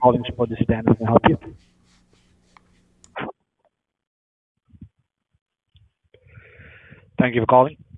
calling Support. This is Dan. Can I help you? Thank you for calling.